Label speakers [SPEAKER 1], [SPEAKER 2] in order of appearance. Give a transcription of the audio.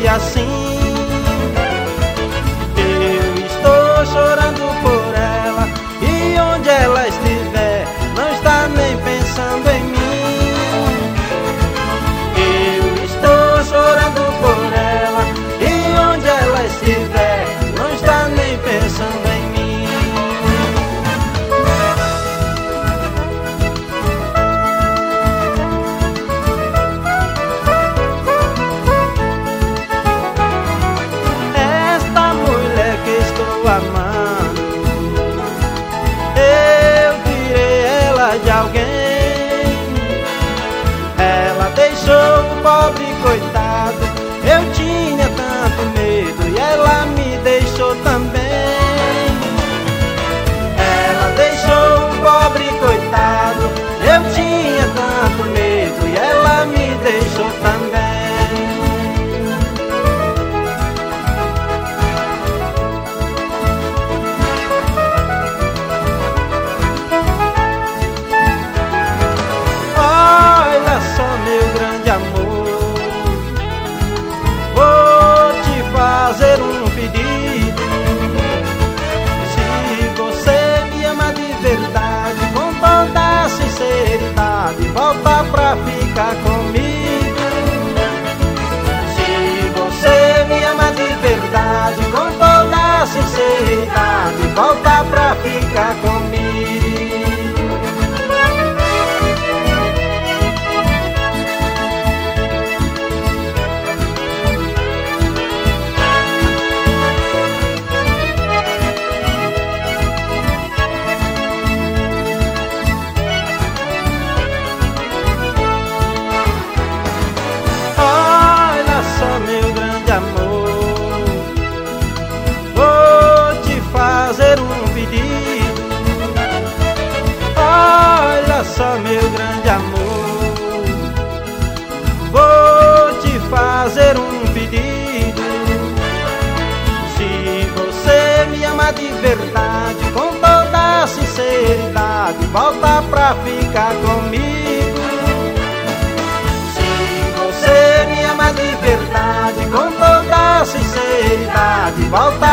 [SPEAKER 1] assim. Eu estou chorando por ela, e onde ela estiver, não está nem pensando em mim. Eu estou chorando por ela, e onde ela estiver, não está nem pensando em mim. Amando, eu tirei ela de alguém. Ela deixou o pobre coitado. Eu tinha tanto medo e ela me deixou também. Ela deixou o pobre coitado. Eu tinha tanto medo e ela me deixou também. Fazer um pedido. Se você me ama de verdade, com toda sinceridade, volta pra ficar comigo. Se você me ama de verdade, com toda sinceridade, volta pra ficar comigo. Fazer um pedido. Olha só, meu grande amor, vou te fazer um pedido. Se você me ama de verdade, com toda sinceridade, volta pra ficar comigo. Se você me ama de verdade, com toda sinceridade, volta